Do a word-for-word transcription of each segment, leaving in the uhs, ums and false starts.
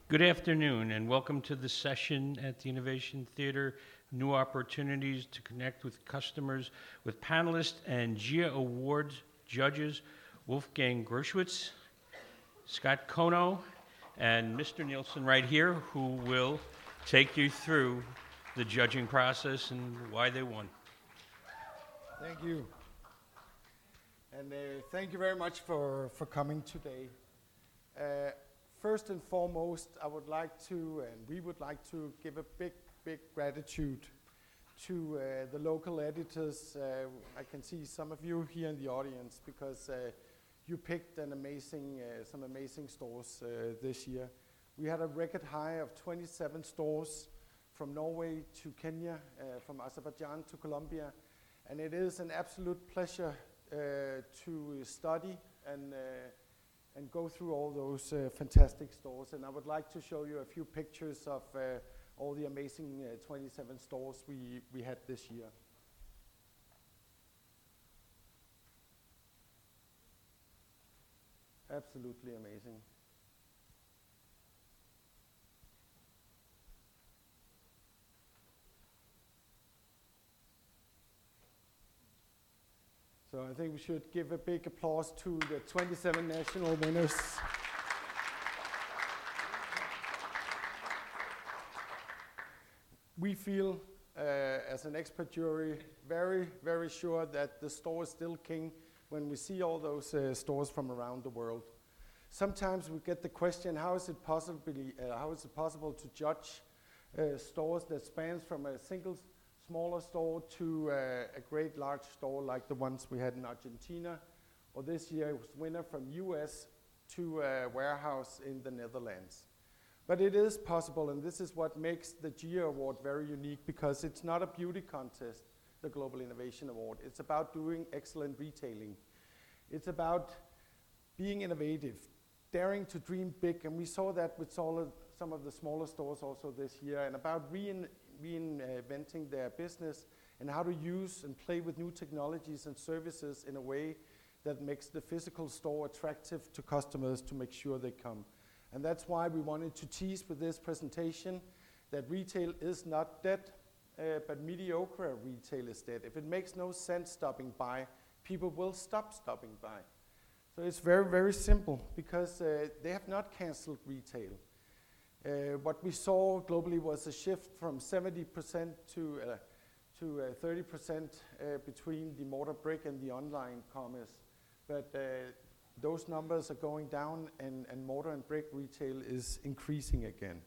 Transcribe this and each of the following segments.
Good afternoon, and welcome to the session at the Innovation Theater, New Opportunities to Connect with Customers, with panelists and G I A Awards judges Wolfgang Gershwitz, Scott Kono, and Mister Nielsen right here, who will take you through the judging process and why they won. Thank you. And uh, thank you very much for, for coming today. Uh, First and foremost, I would like to, and we would like to give a big, big gratitude to uh, the local editors. Uh, I can see some of you here in the audience because uh, you picked an amazing, uh, some amazing stores uh, this year. We had a record high of twenty-seven stores from Norway to Kenya, uh, from Azerbaijan to Colombia, and it is an absolute pleasure uh, to study and uh, and go through all those uh, fantastic stores. And I would like to show you a few pictures of uh, all the amazing uh, twenty-seven stores we, we had this year. Absolutely amazing. So I think we should give a big applause to the twenty-seven national winners. We feel, uh, as an expert jury, very, very sure that the store is still king when we see all those uh, stores from around the world. Sometimes we get the question, how is it possible, uh, how is it possible to judge uh, stores that spans from a single smaller store to uh, a great large store like the ones we had in Argentina, or this year it was winner from U S to a warehouse in the Netherlands. But it is possible, and this is what makes the G I A Award very unique, because it's not a beauty contest, the Global Innovation Award. It's about doing excellent retailing. It's about being innovative, daring to dream big, and we saw that with some of the smaller stores also this year, and about rein reinventing their business and how to use and play with new technologies and services in a way that makes the physical store attractive to customers to make sure they come. And that's why we wanted to tease with this presentation that retail is not dead, uh, but mediocre retail is dead. If it makes no sense stopping by, people will stop stopping by. So it's very, very simple, because uh, they have not canceled retail. Uh, what we saw globally was a shift from seventy percent to uh, to uh, thirty percent uh, between the mortar brick and the online commerce. But uh, those numbers are going down, and, and mortar and brick retail is increasing again.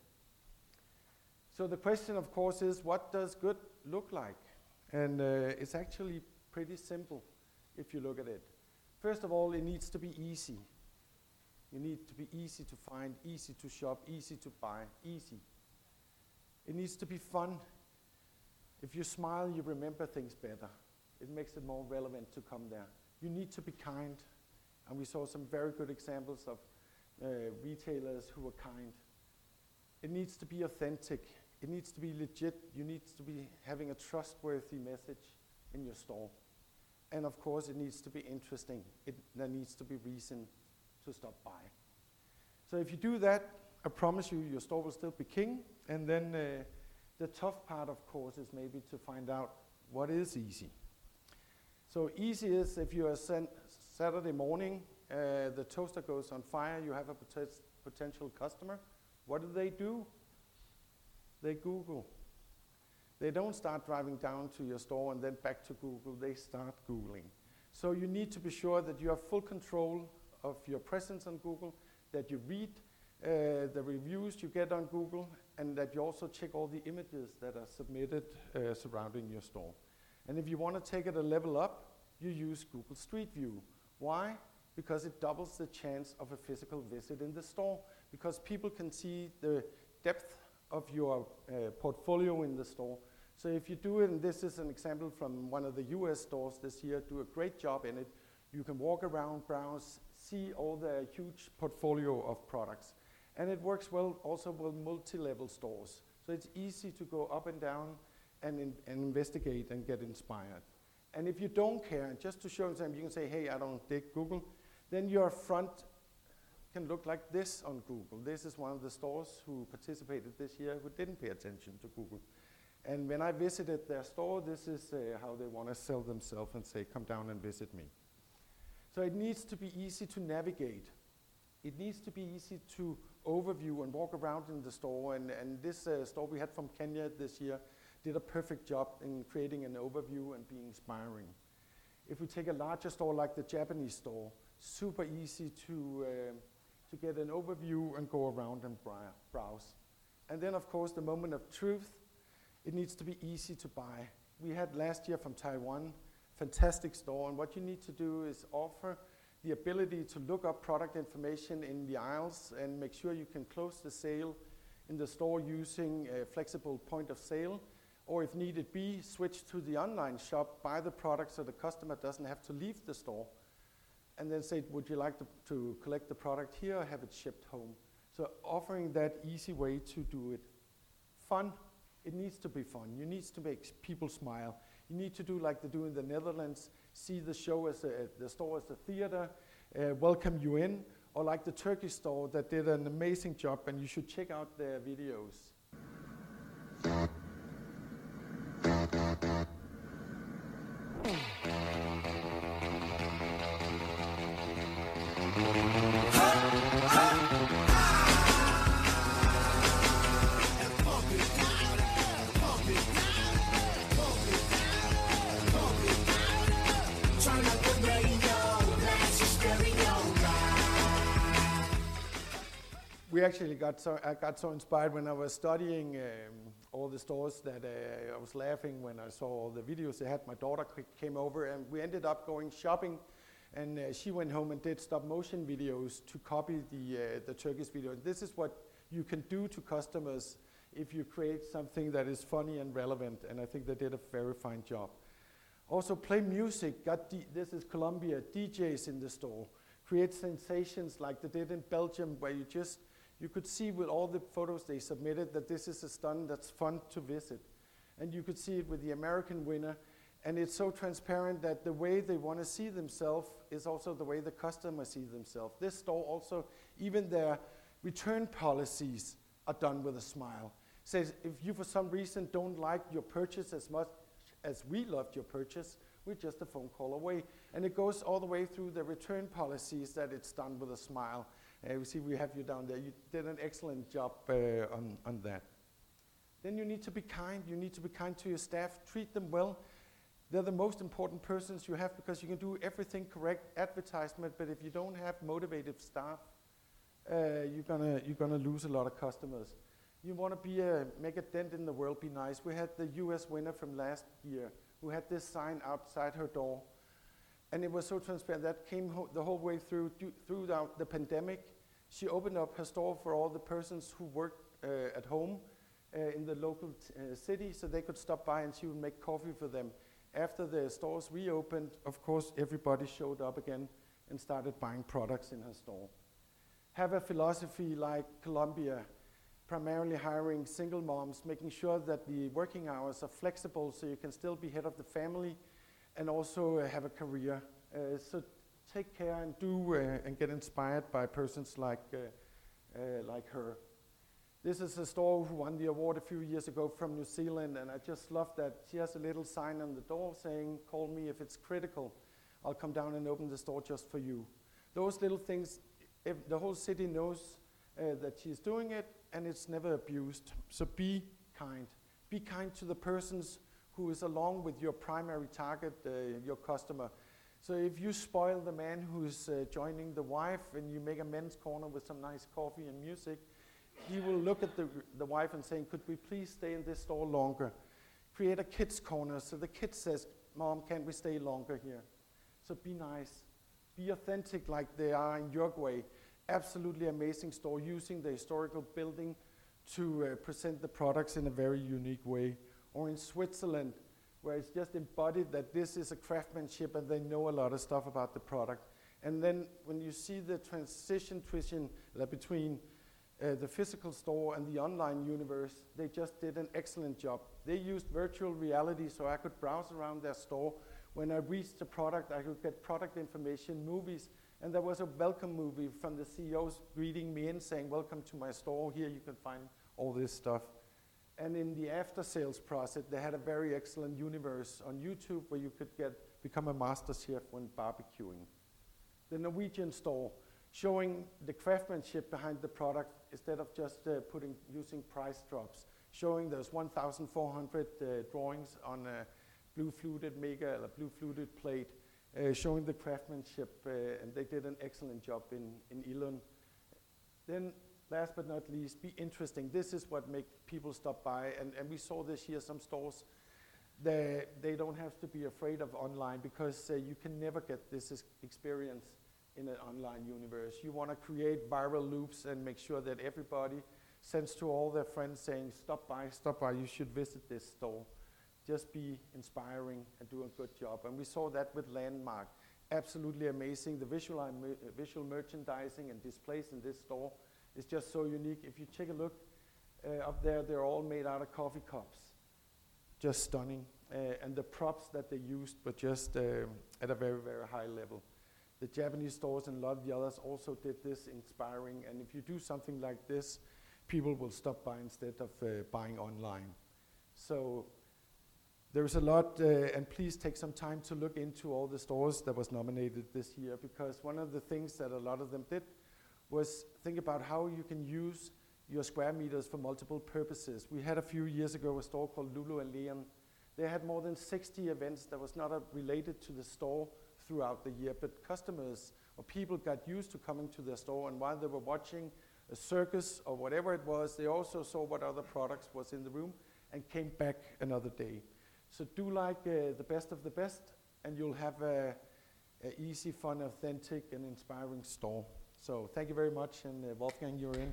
So the question, of course, is what does good look like? And uh, it's actually pretty simple if you look at it. First of all, it needs to be easy. You need to be easy to find, easy to shop, easy to buy, easy. It needs to be fun. If you smile, you remember things better. It makes it more relevant to come there. You need to be kind, and we saw some very good examples of uh, retailers who were kind. It needs to be authentic. It needs to be legit. You need to be having a trustworthy message in your store. And of course, it needs to be interesting. It, there needs to be reason to stop by. So if you do that, I promise you, your store will still be king. And then uh, the tough part, of course, is maybe to find out what is easy. So easy is if you are sent Saturday morning, uh, the toaster goes on fire, you have a pot potential customer. What do they do? They Google. They don't start driving down to your store and then back to Google. They start Googling. So you need to be sure that you have full control of your presence on Google, that you read uh, the reviews you get on Google, and that you also check all the images that are submitted uh, surrounding your store. And if you want to take it a level up, you use Google Street View. Why? Because it doubles the chance of a physical visit in the store, because people can see the depth of your uh, portfolio in the store. So if you do it, and this is an example from one of the U S stores this year, do a great job in it. You can walk around, browse, see all the huge portfolio of products. And it works well also with multi-level stores. So it's easy to go up and down and, in, and investigate and get inspired. And if you don't care, just to show them, you can say, hey, I don't dig Google, then you're front can look like this on Google. This is one of the stores who participated this year who didn't pay attention to Google. And when I visited their store, this is uh, how they want to sell themselves and say, come down and visit me. So it needs to be easy to navigate. It needs to be easy to overview and walk around in the store. And, and this uh, store we had from Kenya this year did a perfect job in creating an overview and being inspiring. If we take a larger store like the Japanese store, super easy to, uh, to get an overview and go around and browse. And then of course the moment of truth, it needs to be easy to buy. We had last year from Taiwan, fantastic store, and what you need to do is offer the ability to look up product information in the aisles and make sure you can close the sale in the store using a flexible point of sale, or if needed be, switch to the online shop, buy the product so the customer doesn't have to leave the store, and then say, would you like to, to collect the product here or have it shipped home? So offering that easy way to do it. Fun, it needs to be fun. You need to make people smile. You need to do like they do in the Netherlands, see the show as a, the store as a theater, uh, welcome you in, or like the Turkish store that did an amazing job, and you should check out their videos. We actually got so, I got so inspired when I was studying um, all the stores that uh, I was laughing when I saw all the videos they had. My daughter came over and we ended up going shopping, and uh, she went home and did stop motion videos to copy the, uh, the Turkish video. This is what you can do to customers if you create something that is funny and relevant, and I think they did a very fine job. Also play music, got D this is Colombia, D Js in the store. Create sensations like they did in Belgium, where you just you could see with all the photos they submitted that this is a stunt that's fun to visit. And you could see it with the American winner. And it's so transparent that the way they want to see themselves is also the way the customer sees themselves. This store also, even their return policies are done with a smile. Says if you for some reason don't like your purchase as much as we loved your purchase, we're just a phone call away. And it goes all the way through the return policies that it's done with a smile. Uh, we see we have you down there. You did an excellent job uh, on, on that. Then you need to be kind. You need to be kind to your staff. Treat them well. They're the most important persons you have because you can do everything correct, advertisement, but if you don't have motivated staff, uh, you're gonna you're gonna lose a lot of customers. You want to be a make a dent in the world. Be nice. We had the U S winner from last year who had this sign outside her door. And it was so transparent. That came ho the whole way through throughout the pandemic. She opened up her store for all the persons who worked uh, at home uh, in the local t uh, city, so they could stop by and she would make coffee for them. After the stores reopened, of course, everybody showed up again and started buying products in her store. Have a philosophy like Colombia, primarily hiring single moms, making sure that the working hours are flexible so you can still be head of the family and also uh, have a career. Uh, so take care and do uh, and get inspired by persons like, uh, uh, like her. This is a store who won the award a few years ago from New Zealand, and I just love that she has a little sign on the door saying, call me if it's critical. I'll come down and open the store just for you. Those little things, if the whole city knows uh, that she's doing it, and it's never abused. So be kind. Be kind to the persons who is along with your primary target, uh, your customer. So if you spoil the man who's uh, joining the wife and you make a men's corner with some nice coffee and music, he will look at the, the wife and saying, could we please stay in this store longer? Create a kids corner so the kid says, Mom, can we stay longer here? So be nice. Be authentic like they are in Uruguay. Absolutely amazing store using the historical building to uh, present the products in a very unique way. Or in Switzerland, where it's just embodied that this is a craftsmanship and they know a lot of stuff about the product. And then when you see the transition uh, between uh, the physical store and the online universe, they just did an excellent job. They used virtual reality so I could browse around their store. When I reached the product, I could get product information, movies, And there was a welcome movie from the C E Os greeting me in saying, welcome to my store, here you can find all this stuff. And in the after sales process, they had a very excellent universe on YouTube where you could get become a master chef when barbecuing. The Norwegian store, showing the craftsmanship behind the product instead of just uh, putting using price drops, showing there's one thousand four hundred uh, drawings on a blue fluted mega, a blue fluted plate, uh, showing the craftsmanship, uh, and they did an excellent job in, in Illum. Then, last but not least, be interesting. This is what makes people stop by, and, and we saw this year some stores, they, they don't have to be afraid of online because uh, you can never get this is experience in an online universe. You want to create viral loops and make sure that everybody sends to all their friends saying, stop by, stop by, you should visit this store. Just be inspiring and do a good job. And we saw that with Landmark. Absolutely amazing. The visual, uh, visual merchandising and displays in this store is just so unique. If you take a look uh, up there, they're all made out of coffee cups. Just stunning. Uh, and the props that they used were just uh, at a very, very high level. The Japanese stores and a lot of the others also did this inspiring. And if you do something like this, people will stop by instead of uh, buying online. So there's a lot, uh, and please take some time to look into all the stores that was nominated this year, because one of the things that a lot of them did was think about how you can use your square meters for multiple purposes. We had a few years ago a store called Lulu and Leon. They had more than sixty events that was not uh, related to the store throughout the year, but customers or people got used to coming to their store, and while they were watching a circus or whatever it was, they also saw what other products was in the room and came back another day. So do like uh, the best of the best, and you'll have a, a easy, fun, authentic, and inspiring store. So thank you very much, and uh, Wolfgang, you're in.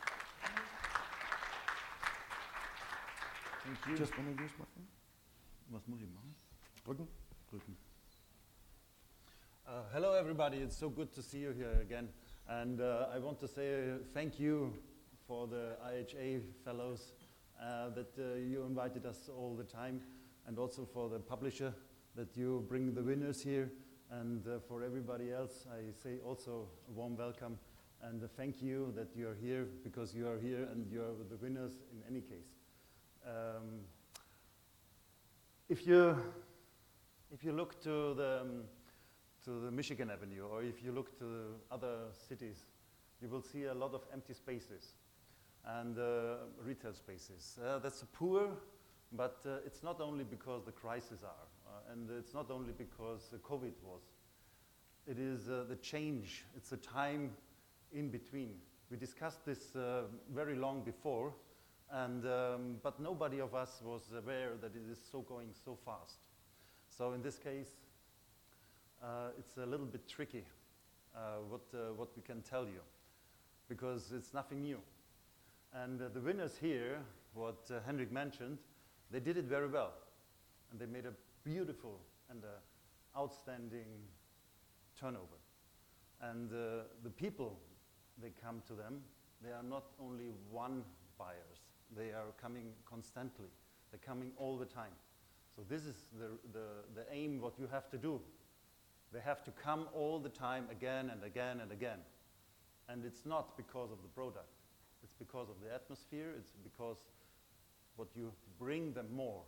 Thank you. Just want to use my phone. Was muss ich machen? Drücken. Drücken. Uh, hello everybody, it's so good to see you here again. And uh, I want to say uh, thank you for the I H A fellows uh, that uh, you invited us all the time, and also for the publisher that you bring the winners here. And uh, for everybody else, I say also a warm welcome and a thank you that you are here, because you are here and you are the winners in any case. Um, if you if you look to the um, to the Michigan Avenue, or if you look to other cities, you will see a lot of empty spaces and uh, retail spaces. Uh, that's poor, but uh, it's not only because the crises are, uh, and it's not only because uh, COVID was. It is uh, the change. It's the time in between. We discussed this uh, very long before, and um, but nobody of us was aware that it is so going so fast. So in this case, uh, it's a little bit tricky uh, what uh, what we can tell you, because it's nothing new. And uh, the winners here, what uh, Henrik mentioned, they did it very well, and they made a beautiful and uh, outstanding turnover. And uh, the people, they come to them, they are not only one buyers, they are coming constantly. They're coming all the time. So this is the, the, the aim, what you have to do. They have to come all the time, again and again and again. And it's not because of the product. It's because of the atmosphere. It's because what you bring them more.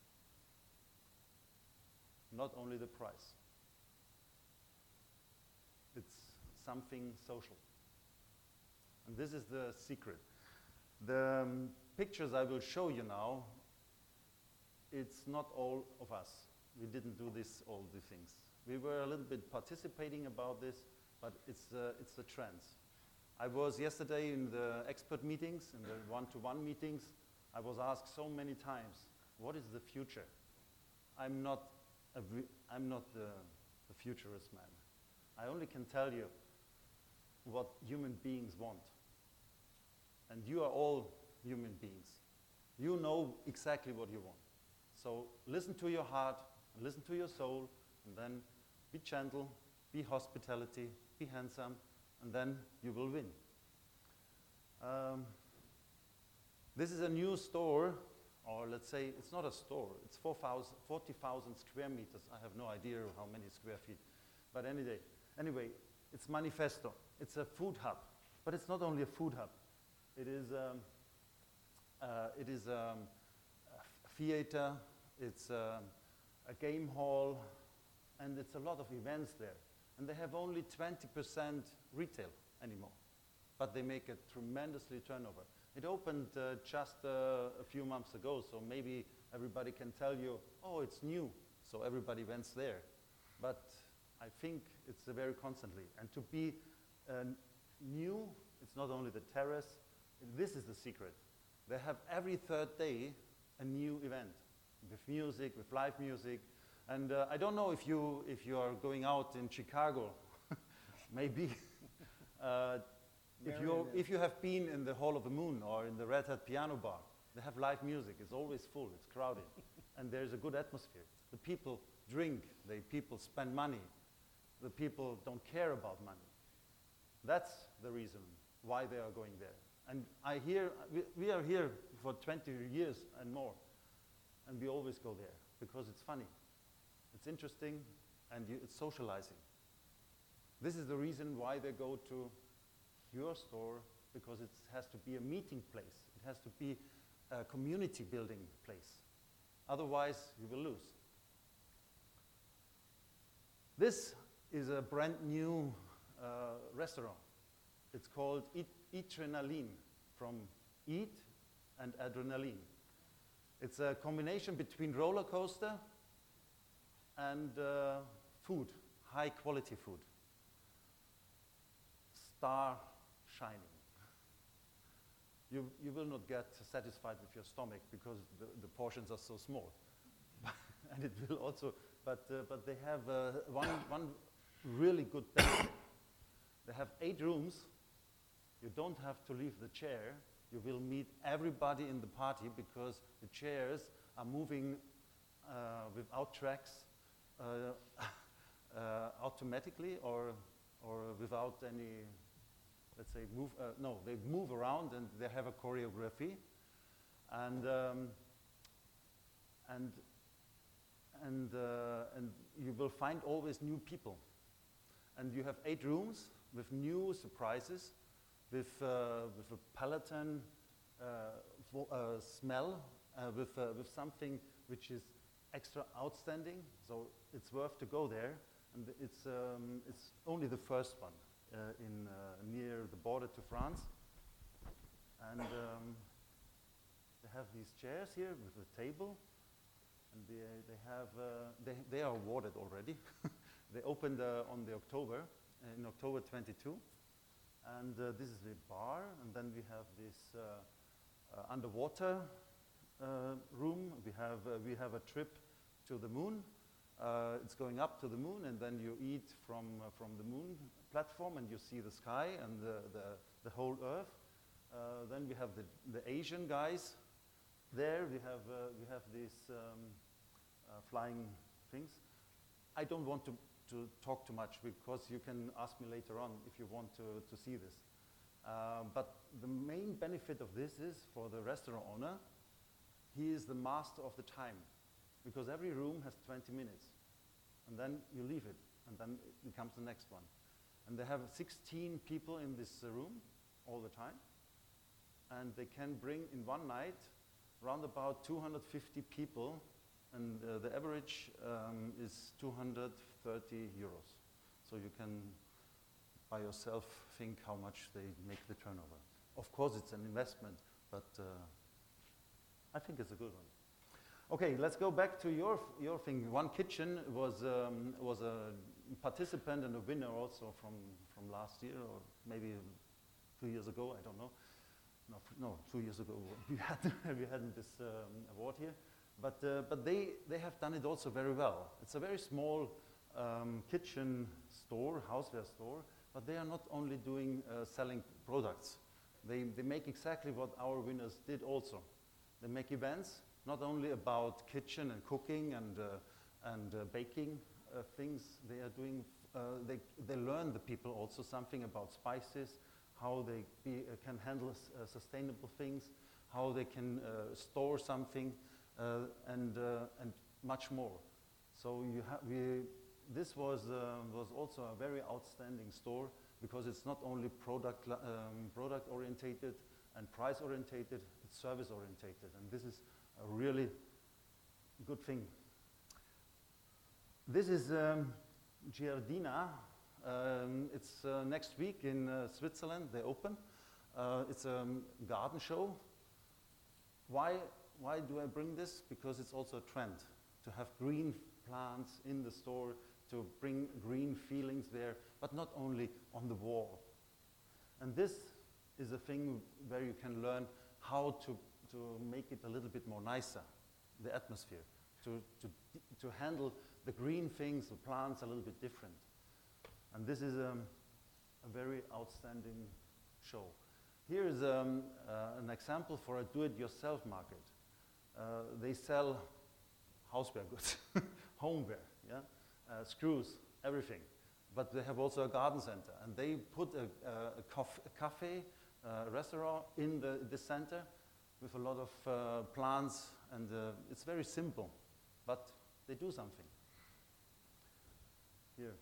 Not only the price. It's something social. And this is the secret. The um, pictures I will show you now, it's not all of us. We didn't do this, all the things. We were a little bit participating about this, but it's, uh, it's the trends. I was yesterday in the expert meetings, in the one-to-one meetings. I was asked so many times, what is the future? I'm not, a I'm not the, the futurist man. I only can tell you what human beings want. And you are all human beings. You know exactly what you want. So listen to your heart, listen to your soul, and then be gentle, be hospitality, be handsome, and then you will win. Um, this is a new store, or let's say it's not a store, it's forty thousand square meters. I have no idea how many square feet, but any day. Anyway, It's Manifesto. It's a food hub, but it's not only a food hub. It is, um, uh, it is um, a theater, it's um, a game hall, and it's a lot of events there. And they have only twenty percent retail anymore, but they make a tremendously turnover. It opened uh, just uh, a few months ago, so maybe everybody can tell you, oh, it's new, so everybody went there. But I think it's uh, very constantly. And to be uh, new, it's not only the terrace, this is the secret. They have every third day a new event with music, with live music. And uh, I don't know if you, if you are going out in Chicago, maybe. uh, if, you if you have been in the Hall of the Moon or in the Red Hat Piano Bar, they have live music. It's always full, it's crowded. And there's a good atmosphere. The people drink, the people spend money. The people don't care about money. That's the reason why they are going there. And I hear, we, we are here for twenty years and more, and we always go there because it's funny, it's interesting, and you, it's socializing. This is the reason why they go to your store, because it has to be a meeting place. It has to be a community building place. Otherwise, you will lose. This is a brand new uh, restaurant. It's called Eat Eatrenaline, from eat and adrenaline. It's a combination between roller coaster and uh, food, high quality food. Star shining. You, you will not get satisfied with your stomach because the, the portions are so small. And it will also, but, uh, but they have uh, one, one really good benefit. They have eight rooms. You don't have to leave the chair. You will meet everybody in the party because the chairs are moving uh, without tracks, uh, uh, automatically or, or without any, let's say, move, uh, no, they move around and they have a choreography. And, um, and, and, uh, and you will find always new people. And you have eight rooms with new surprises, with, uh, with a Peloton uh, uh, smell, uh, with, uh, with something which is extra outstanding. So it's worth to go there. And it's, um, it's only the first one uh, in, uh, near the border to France. And um, they have these chairs here with a table. And they, they, have, uh, they, they are awarded already. They opened uh, on the October, uh, in October twenty-two. And uh, this is the bar, and then we have this uh, uh, underwater uh, room. We have, uh, we have a trip to the moon. Uh, it's going up to the moon, and then you eat from, uh, from the moon platform, and you see the sky and the, the, the whole Earth. Uh, then we have the, the Asian guys. There we have, uh, we have these um, uh, flying things. I don't want to to talk too much because you can ask me later on if you want to, to see this. Uh, but the main benefit of this is for the restaurant owner, he is the master of the time because every room has twenty minutes and then you leave it and then it comes the next one. And they have sixteen people in this uh, room all the time, and they can bring in one night around about two hundred fifty people, and uh, the average um, is two hundred thirty euros. So you can by yourself think how much they make the turnover. Of course it's an investment, but uh, I think it's a good one. Okay, let's go back to your, your thing. One Kitchen was, um, was a participant and a winner also from, from last year, or maybe two years ago, I don't know. No, no two years ago we had, we had this um, award here. But, uh, but they, they have done it also very well. It's a very small um, kitchen store, houseware store, but they are not only doing uh, selling products. They, they make exactly what our winners did also. They make events, not only about kitchen and cooking and, uh, and uh, baking uh, things. They are doing, uh, they, they learn the people also something about spices, how they be, uh, can handle uh, sustainable things, how they can uh, store something, uh, and, uh, and much more. So you ha we, this was, uh, was also a very outstanding store because it's not only product, um, product orientated and price orientated, it's service orientated, and this is a really good thing. This is um, Giardina. Um, it's uh, next week in uh, Switzerland, they open. Uh, it's a um, garden show. Why, why do I bring this? Because it's also a trend to have green plants in the store, to bring green feelings there, but not only on the wall. And this is a thing where you can learn how to, to make it a little bit more nicer, the atmosphere, to, to, to handle the green things, the plants a little bit different. And this is um, a very outstanding show. Here is um, uh, an example for a do-it-yourself market. Uh, they sell houseware goods, homeware, yeah? uh, screws, everything. But they have also a garden center, and they put a, a, a, cof a cafe, a restaurant in the, the center with a lot of uh, plants, and uh, it's very simple, but they do something. Here.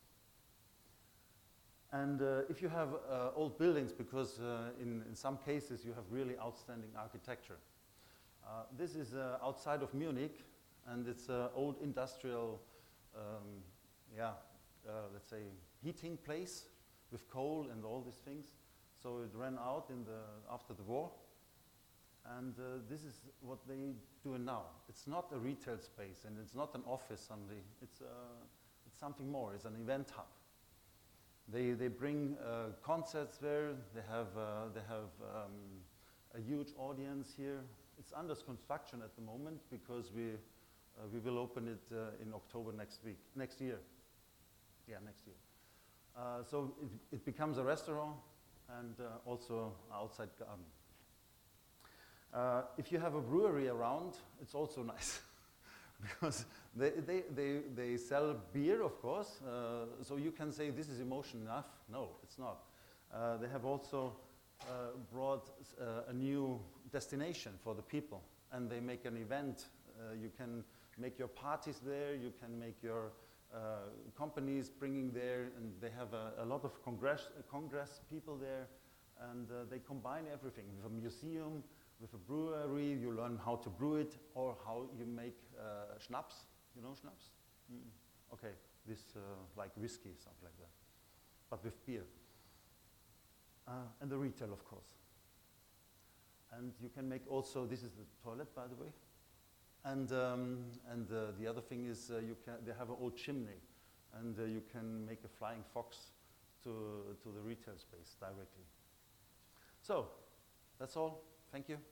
And uh, if you have uh, old buildings, because uh, in, in some cases you have really outstanding architecture. Uh, this is uh, outside of Munich, and it's an old industrial, um, yeah, uh, let's say, heating place with coal and all these things. So it ran out in the, after the war. And uh, this is what they do now. It's not a retail space, and it's not an office only. It's, uh, it's something more. It's an event hub. They, they bring uh, concerts there. They have, uh, they have um, a huge audience here. It's under construction at the moment because we, uh, we will open it uh, in October next week, next year. Yeah, next year. Uh, so it, it becomes a restaurant and uh, also outside garden. Uh, if you have a brewery around, it's also nice. Because they, they, they, they sell beer, of course, uh, so you can say this is emotion enough. No, it's not. Uh, they have also uh, brought uh, a new destination for the people, and they make an event. Uh, you can make your parties there, you can make your uh, companies bringing there, and they have a, a lot of congress, uh, congress people there, and uh, they combine everything with a museum, with a brewery. You learn how to brew it or how you make uh, schnapps. You know schnapps? Mm. Okay, this uh, like whiskey, something like that, but with beer. Uh, and the retail, of course. And you can make also, this is the toilet, by the way. And, um, and uh, the other thing is uh, you can, they have an old chimney, and uh, you can make a flying fox to, to the retail space directly. So, that's all. Thank you.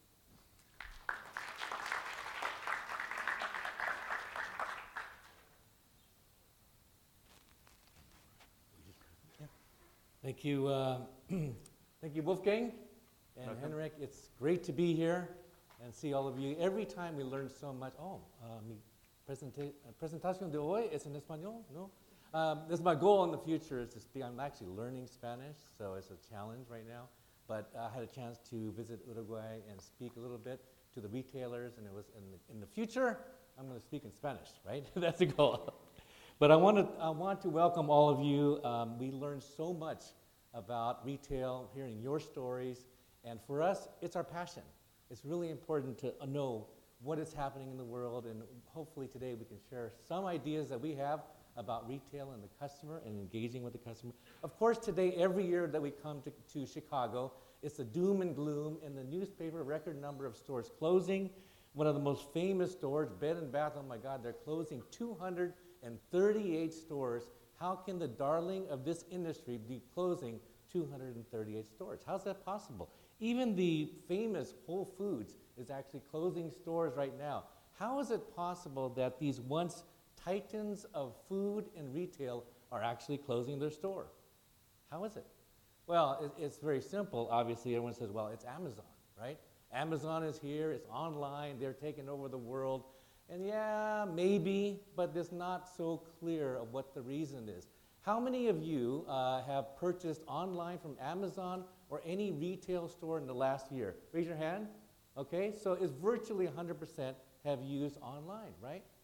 Thank you, uh, thank you, Wolfgang and Welcome. Henrik. It's great to be here and see all of you. Every time we learn so much. Oh, uh, mi presenta presentación de hoy es en español, no? Um, this is my goal in the future is to speak. I'm actually learning Spanish, so it's a challenge right now. But I had a chance to visit Uruguay and speak a little bit to the retailers, and it was in the, in the future, I'm going to speak in Spanish, right? That's the goal. But I want to I want to welcome all of you. Um, we learned so much about retail, hearing your stories, and for us, it's our passion. It's really important to know what is happening in the world, and hopefully today we can share some ideas that we have about retail and the customer and engaging with the customer. Of course, today, every year that we come to, to Chicago, it's the doom and gloom in the newspaper, record number of stores closing. One of the most famous stores, Bed and Bath, oh my God, they're closing two hundred thirty-eight stores. How can the darling of this industry be closing two hundred thirty-eight stores? How's that possible? Even the famous Whole Foods is actually closing stores right now. How is it possible that these once titans of food and retail are actually closing their store? How is it? Well, it, it's very simple. Obviously, everyone says, well, it's Amazon, right? Amazon is here, it's online, they're taking over the world. And yeah, maybe, but it's not so clear of what the reason is. How many of you uh, have purchased online from Amazon or any retail store in the last year? Raise your hand. Okay, so it's virtually one hundred percent have used online, right?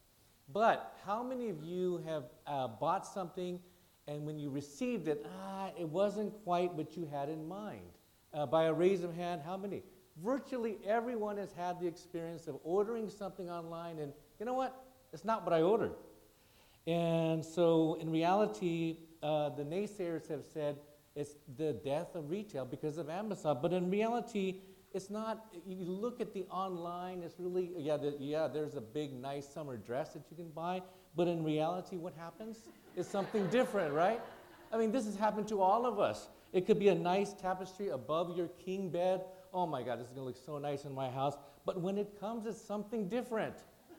But how many of you have uh, bought something and when you received it, ah, it wasn't quite what you had in mind? Uh, by a raise of hand, how many? Virtually everyone has had the experience of ordering something online and, you know what, it's not what I ordered. And so in reality, uh, the naysayers have said it's the death of retail because of Amazon. But in reality, it's not. You look at the online, it's really, yeah, the, yeah, there's a big, nice summer dress that you can buy. But in reality, what happens is something different, right? I mean, this has happened to all of us. It could be a nice tapestry above your king bed. Oh my God, this is going to look so nice in my house. But when it comes, it's something different.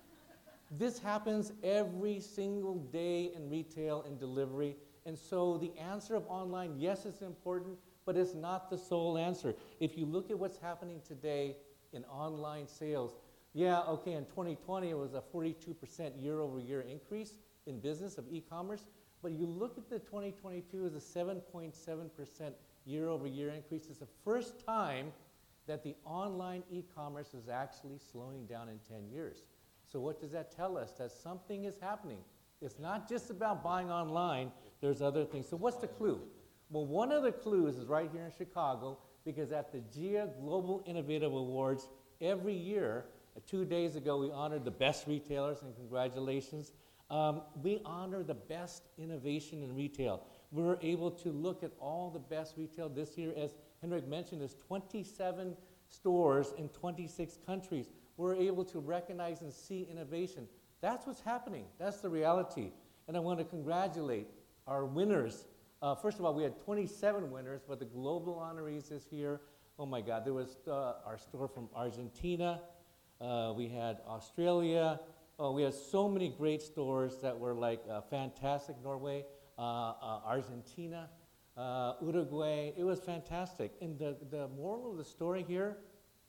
This happens every single day in retail and delivery. And so the answer of online, yes, it's important, but it's not the sole answer. If you look at what's happening today in online sales, yeah, okay, in twenty twenty, it was a forty-two percent year-over-year increase in business of e-commerce. But you look at the twenty twenty-two as a seven point seven percent year-over-year increase. It's the first time that the online e-commerce is actually slowing down in ten years. So what does that tell us? That something is happening. It's not just about buying online. There's other things. So what's the clue? Well, one of the clues is right here in Chicago, because at the G I A Global Innovative Awards every year, uh, two days ago we honored the best retailers, and congratulations. Um, we honor the best innovation in retail. We're able to look at all the best retail this year. As Henrik mentioned, there's twenty-seven stores in twenty-six countries. We're able to recognize and see innovation. That's what's happening. That's the reality. And I want to congratulate our winners. Uh, first of all, we had twenty-seven winners, but the global honorees this year, oh my God, there was uh, our store from Argentina. Uh, we had Australia. Oh, we had so many great stores that were like uh, fantastic. Norway, uh, uh, Argentina, uh, Uruguay. It was fantastic. And the, the moral of the story here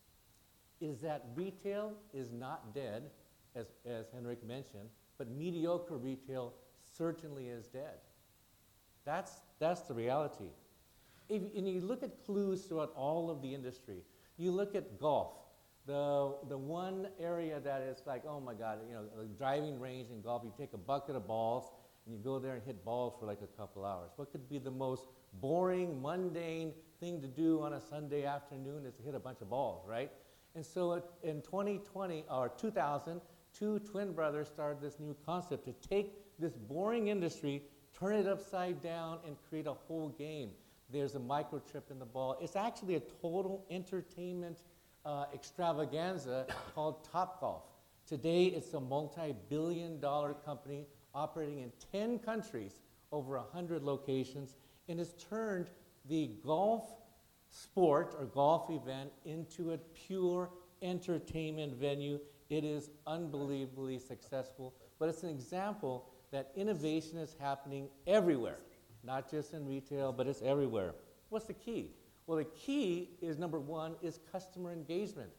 is that retail is not dead, as, as Henrik mentioned, but mediocre retail certainly is dead. That's, that's the reality. If, and you look at clues throughout all of the industry. You look at golf, the, the one area that is like, oh my God, you know, a driving range in golf, you take a bucket of balls and you go there and hit balls for like a couple hours. What could be the most boring, mundane thing to do on a Sunday afternoon is to hit a bunch of balls, right? And so it, in twenty twenty, or two thousand, two twin brothers started this new concept to take this boring industry, turn it upside down, and create a whole game. There's a microchip in the ball. It's actually a total entertainment uh, extravaganza called Topgolf. Today, it's a multi-billion dollar company operating in ten countries, over one hundred locations, and has turned the golf sport or golf event into a pure entertainment venue. It is unbelievably successful, but it's an example that innovation is happening everywhere, not just in retail, but it's everywhere. What's the key? Well, the key is, number one, is customer engagement.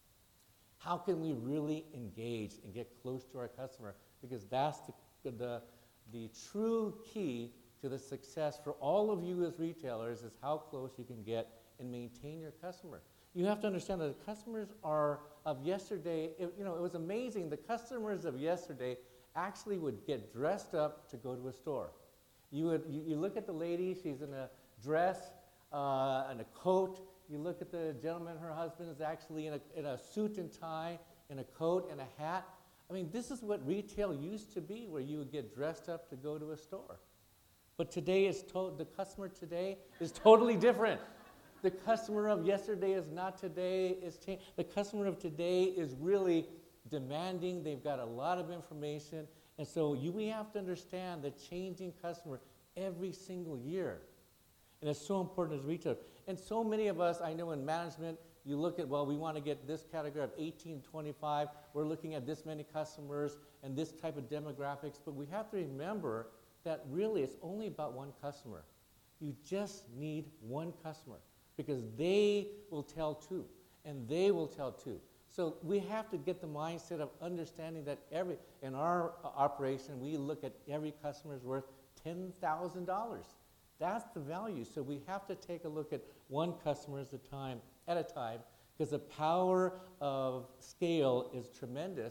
How can we really engage and get close to our customer? Because that's the, the, the true key to the success for all of you as retailers, is how close you can get and maintain your customer. You have to understand that the customers are of yesterday. It, you know, it was amazing. The customers of yesterday actually would get dressed up to go to a store. You would you, you look at the lady, she's in a dress uh, and a coat. You look at the gentleman, her husband is actually in a, in a suit and tie, in a coat and a hat. I mean, this is what retail used to be, where you would get dressed up to go to a store. But today, is to- the customer today is totally different. The customer of yesterday is not today. It's cha- the customer of today is really demanding. They've got a lot of information. And so you, we have to understand the changing customer every single year. And it's so important as retailers. And so many of us, I know in management, you look at, well, we want to get this category of eighteen to twenty-five. We're looking at this many customers and this type of demographics. But we have to remember that really it's only about one customer. You just need one customer, because they will tell two, and they will tell two. So we have to get the mindset of understanding that every, in our uh, operation, we look at every customer's worth ten thousand dollars. That's the value. So we have to take a look at one customer at a time, at a time, because the power of scale is tremendous.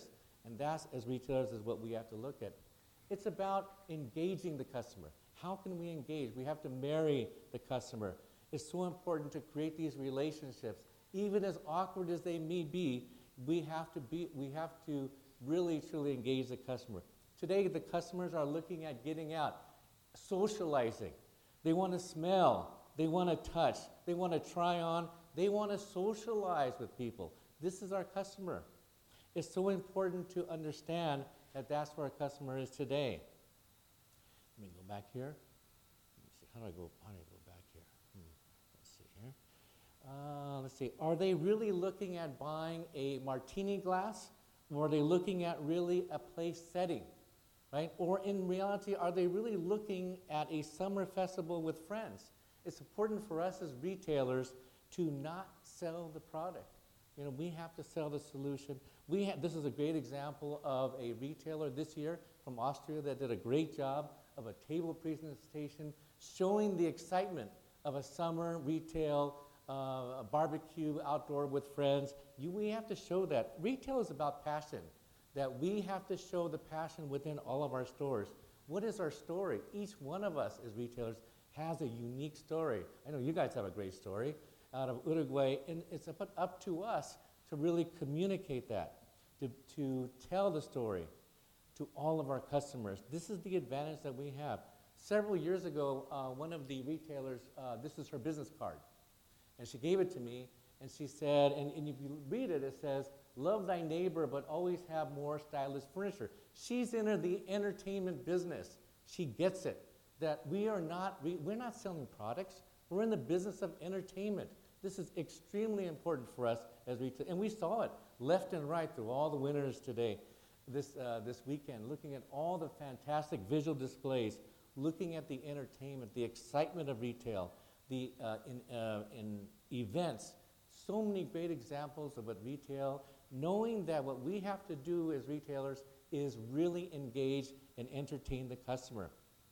And that's, as retailers, is what we have to look at. It's about engaging the customer. How can we engage? We have to marry the customer. It's so important to create these relationships. Even as awkward as they may be, we have to be, we have to really, truly engage the customer. Today, the customers are looking at getting out, socializing. They want to smell. They want to touch. They want to try on. They want to socialize with people. This is our customer. It's so important to understand that that's where our customer is today. Let me go back here. Let me see. How do I go? How do I go back here? Hmm. Let's see here. Uh, let's see. Are they really looking at buying a martini glass, or are they looking at really a place setting, right? Or in reality, are they really looking at a summer festival with friends? It's important for us as retailers to not sell the product. You know, we have to sell the solution. We ha- this is a great example of a retailer this year from Austria that did a great job of a table presentation showing the excitement of a summer retail, uh, a barbecue outdoor with friends. You, we have to show that. Retail is about passion, that we have to show the passion within all of our stores. What is our story? Each one of us as retailers has a unique story. I know you guys have a great story out of Uruguay, and it's up, up to us to really communicate that, to, to tell the story to all of our customers. This is the advantage that we have. Several years ago, uh, one of the retailers, uh, this is her business card, and she gave it to me, and she said, and, and if you read it, it says, love thy neighbor, but always have more stylish furniture. She's in the entertainment business. She gets it, that we are not, we, we're not selling products. We're in the business of entertainment. This is extremely important for us as retail, and we saw it left and right through all the winners today, this, uh, this weekend, looking at all the fantastic visual displays, looking at the entertainment, the excitement of retail, the uh, in, uh, in events, so many great examples of what retail, knowing that what we have to do as retailers is really engage and entertain the customer.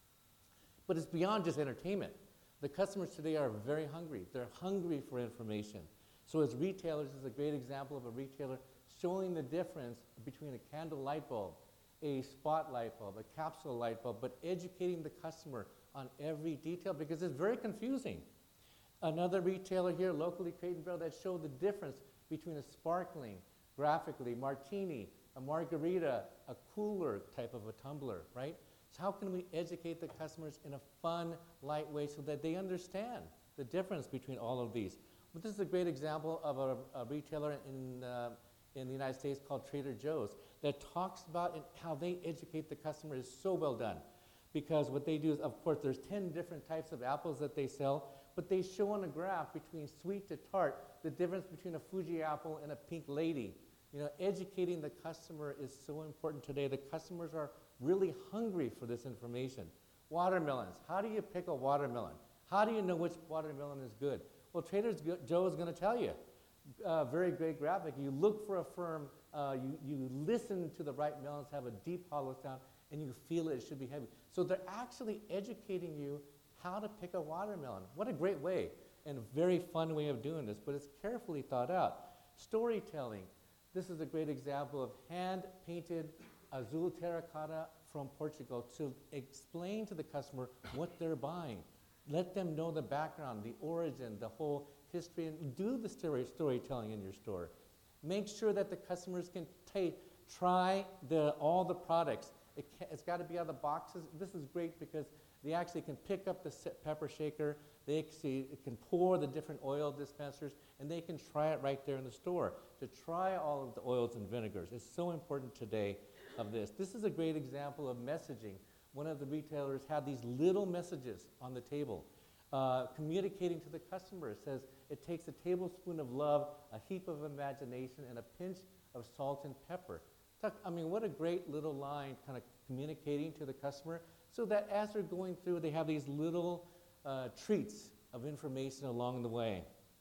But it's beyond just entertainment. The customers today are very hungry. They're hungry for information. So as retailers, this is a great example of a retailer showing the difference between a candle light bulb, a spot light bulb, a capsule light bulb, but educating the customer on every detail because it's very confusing. Another retailer here locally, Crate and Barrel, that showed the difference between a sparkling, graphically, martini, a margarita, a cooler type of a tumbler, right? So how can we educate the customers in a fun, light way so that they understand the difference between all of these? But this is a great example of a, a retailer in, uh, in the United States called Trader Joe's that talks about it, how they educate the customer is so well done. Because what they do is, of course, there's ten different types of apples that they sell, but they show on a graph between sweet to tart the difference between a Fuji apple and a pink lady. You know, educating the customer is so important today. The customers are really hungry for this information. Watermelons. How do you pick a watermelon? How do you know which watermelon is good? Well, Trader Joe is going to tell you. Uh, very great graphic. You look for a firm, uh, you, you listen to the right melons, have a deep hollow sound, and you feel it, it should be heavy. So they're actually educating you how to pick a watermelon. What a great way and a very fun way of doing this, but it's carefully thought out. Storytelling. This is a great example of hand-painted azul terracotta from Portugal to explain to the customer what they're buying. Let them know the background, the origin, the whole history, and do the story storytelling in your store. Make sure that the customers can ta- try the, all the products. It ca- it's got to be out of the boxes. This is great because they actually can pick up the pepper shaker, they actually can pour the different oil dispensers, and they can try it right there in the store to try all of the oils and vinegars. It's so important today of this. This is a great example of messaging. One of the retailers had these little messages on the table, uh, communicating to the customer. It says, it takes a tablespoon of love, a heap of imagination, and a pinch of salt and pepper. I mean, what a great little line kind of communicating to the customer so that as they're going through, they have these little uh, treats of information along the way.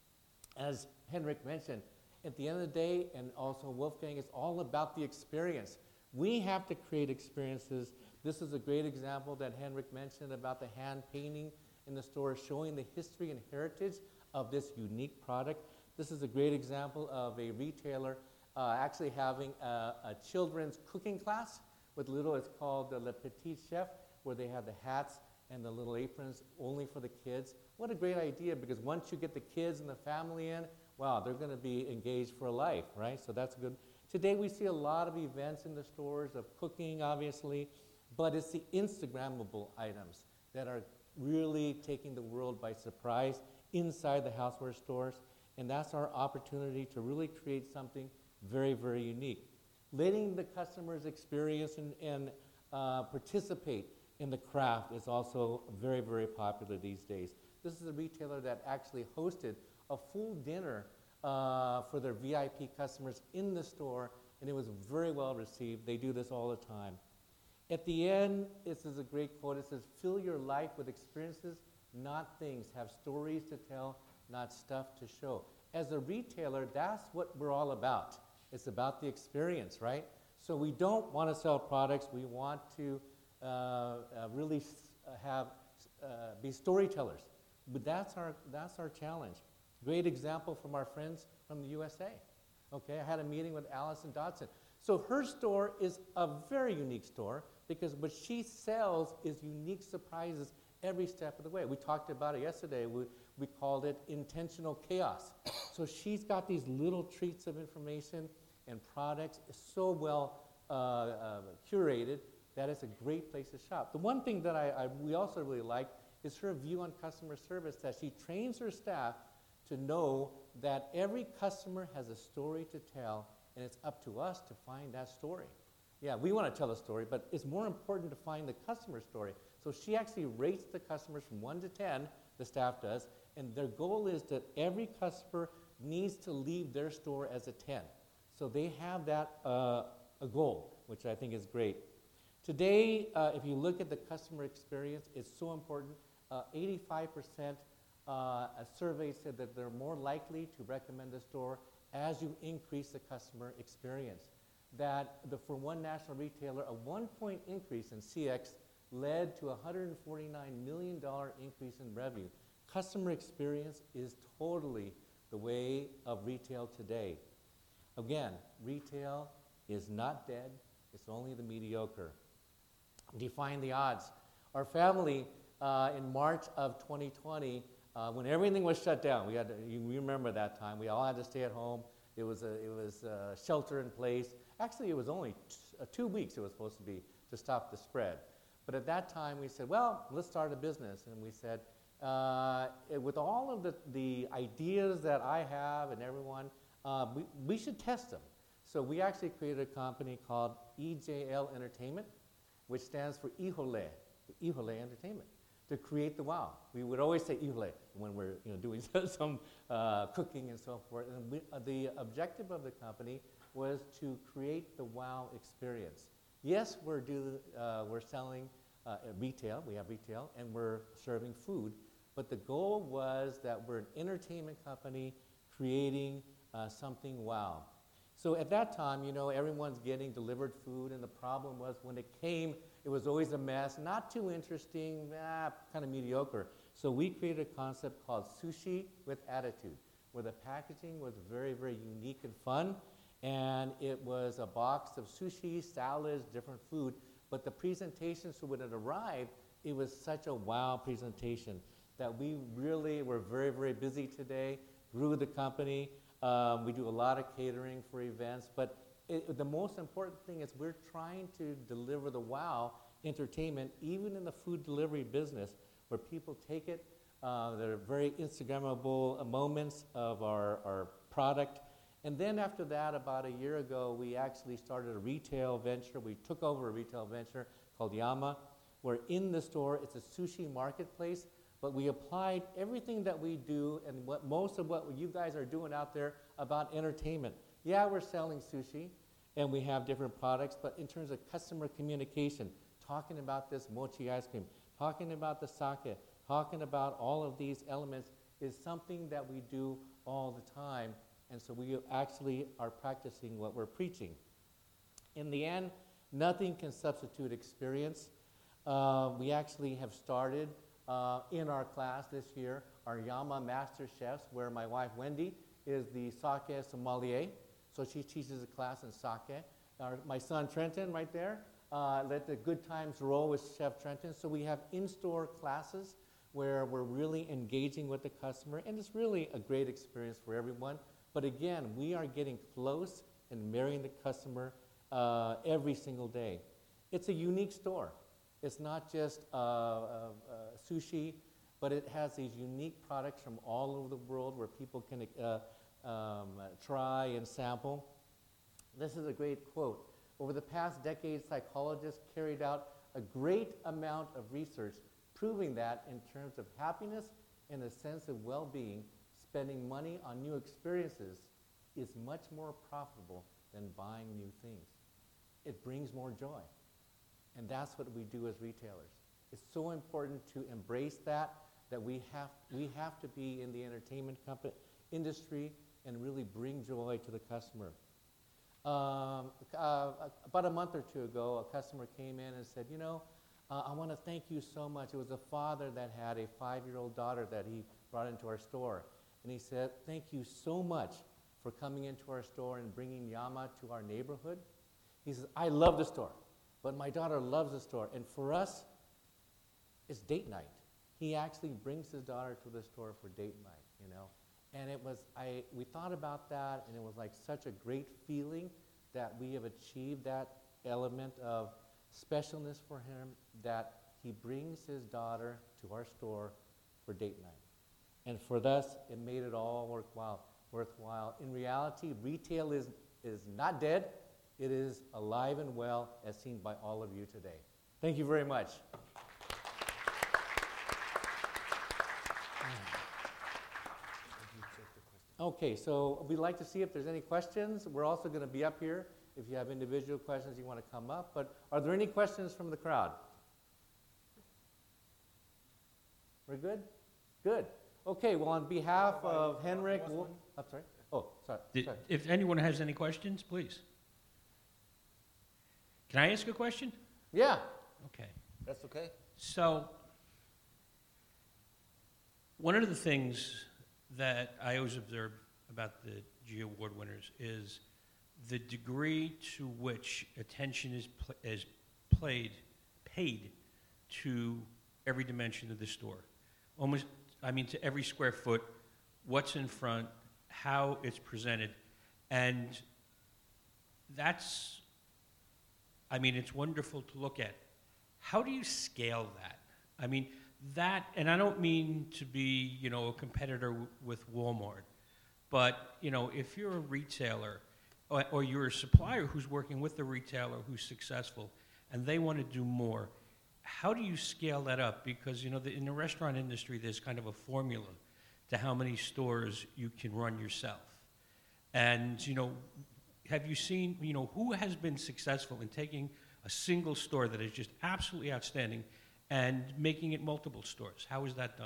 As Henrik mentioned, at the end of the day, and also Wolfgang, it's all about the experience. We have to create experiences. This is a great example that Henrik mentioned about the hand painting in the store, showing the history and heritage of this unique product. This is a great example of a retailer uh, actually having a, a children's cooking class with little, it's called the Le Petit Chef, where they have the hats and the little aprons only for the kids. What a great idea, because once you get the kids and the family in, wow, they're going to be engaged for life, right? So that's good. Today we see a lot of events in the stores of cooking, obviously, but it's the Instagrammable items that are really taking the world by surprise inside the houseware stores, and that's our opportunity to really create something very, very unique. Letting the customers experience and, and uh, participate in the craft is also very, very popular these days. This is a retailer that actually hosted a full dinner uh, for their V I P customers in the store, and it was very well received. They do this all the time. At the end, this is a great quote. It says, "Fill your life with experiences, not things. Have stories to tell, not stuff to show." As a retailer, that's what we're all about. It's about the experience, right? So we don't want to sell products. We want to uh, uh, really s- uh, have uh, be storytellers. But that's our that's our challenge. Great example from our friends from the U S A. Okay, I had a meeting with Allison Dodson. So her store is a very unique store because what she sells is unique surprises every step of the way. We talked about it yesterday. We, we called it intentional chaos. So she's got these little treats of information and products so well uh, uh, curated that it's a great place to shop. The one thing that I, I we also really like is her view on customer service, that she trains her staff to know that every customer has a story to tell, and it's up to us to find that story. Yeah, we want to tell a story, but it's more important to find the customer story. So she actually rates the customers from one to ten, the staff does, and their goal is that every customer needs to leave their store as a ten. So they have that uh, a goal, which I think is great. Today, uh, if you look at the customer experience, it's so important. Uh, eighty-five percent uh, a survey said that they're more likely to recommend the store as you increase the customer experience. That the, for one national retailer, a one-point increase in C X led to a one hundred forty-nine million dollars increase in revenue. Customer experience is totally the way of retail today. Again, retail is not dead, it's only the mediocre. Define the odds. Our family, uh, in March of twenty twenty, uh, when everything was shut down, we had to, you remember that time, we all had to stay at home. It was a, it was a shelter in place. Actually, it was only t- uh, two weeks it was supposed to be to stop the spread. But at that time, we said, well, let's start a business. And we said, uh, it, with all of the, the ideas that I have and everyone, uh, we, we should test them. So we actually created a company called E J L Entertainment, which stands for Híjole, Híjole Entertainment, to create the wow. We would always say Híjole when we're you know, doing some uh, cooking and so forth. And we, uh, the objective of the company was to create the wow experience. Yes, we're, do, uh, we're selling uh, retail, we have retail, and we're serving food, but the goal was that we're an entertainment company creating uh, something wow. So at that time, you know, everyone's getting delivered food, and the problem was when it came, it was always a mess, not too interesting, ah, kind of mediocre. So we created a concept called Sushi with Attitude, where the packaging was very, very unique and fun, and it was a box of sushi, salads, different food, but the presentation, so when it arrived, it was such a wow presentation that we really were very, very busy today, grew the company. Um, we do a lot of catering for events, but it, the most important thing is we're trying to deliver the wow entertainment, even in the food delivery business, where people take it. Uh, there are very Instagrammable moments of our, our product. And then after that, about a year ago, we actually started a retail venture. We took over a retail venture called Yama, where in the store, it's a sushi marketplace, but we applied everything that we do and what most of what you guys are doing out there about entertainment. Yeah, we're selling sushi, and we have different products, but in terms of customer communication, talking about this mochi ice cream, talking about the sake, talking about all of these elements is something that we do all the time, and so we actually are practicing what we're preaching. In the end, nothing can substitute experience. Uh, we actually have started uh, in our class this year our Yama Master Chefs, where my wife Wendy is the sake sommelier. So she teaches a class in sake. Our, my son Trenton, right there, uh, let the good times roll with Chef Trenton. So we have in-store classes where we're really engaging with the customer, and it's really a great experience for everyone. But again, we are getting close and marrying the customer uh, every single day. It's a unique store. It's not just uh, uh, uh, sushi, but it has these unique products from all over the world where people can uh, um, try and sample. This is a great quote. Over the past decade, psychologists carried out a great amount of research proving that in terms of happiness and a sense of well-being, spending money on new experiences is much more profitable than buying new things. It brings more joy. And that's what we do as retailers. It's so important to embrace that, that we have, we have to be in the entertainment company, industry and really bring joy to the customer. Um, uh, about a month or two ago, a customer came in and said, you know, uh, I want to thank you so much. It was a father that had a five-year-old daughter that he brought into our store. And he said, thank you so much for coming into our store and bringing Yama to our neighborhood. He says, I love the store, but my daughter loves the store. And for us, it's date night. He actually brings his daughter to the store for date night, you know. And it was, I, we thought about that, and it was like such a great feeling that we have achieved that element of specialness for him, that he brings his daughter to our store for date night. And for us, it made it all worthwhile. worthwhile. In reality, retail is, is not dead. It is alive and well, as seen by all of you today. Thank you very much. Okay, so we'd like to see if there's any questions. We're also going to be up here if you have individual questions you want to come up. But are there any questions from the crowd? We're good? Good. Okay, well, on behalf of Henrik, Wo- I'm sorry. Oh, sorry. Did- sorry. If anyone has any questions, please. Can I ask a question? Yeah. Okay. That's okay. So, one of the things that I always observe about the G Award winners is the degree to which attention is pl- is played, paid to every dimension of the store. Almost, I mean, to every square foot, what's in front, how it's presented, and that's, I mean, it's wonderful to look at. How do you scale that? I mean, that, and I don't mean to be, you know, a competitor w- with Walmart, but, you know, if you're a retailer or, or you're a supplier who's working with the retailer who's successful and they want to do more, how do you scale that up? Because, you know, the, in the restaurant industry, there's kind of a formula to how many stores you can run yourself. And, you know, have you seen, you know, who has been successful in taking a single store that is just absolutely outstanding and making it multiple stores? How is that done?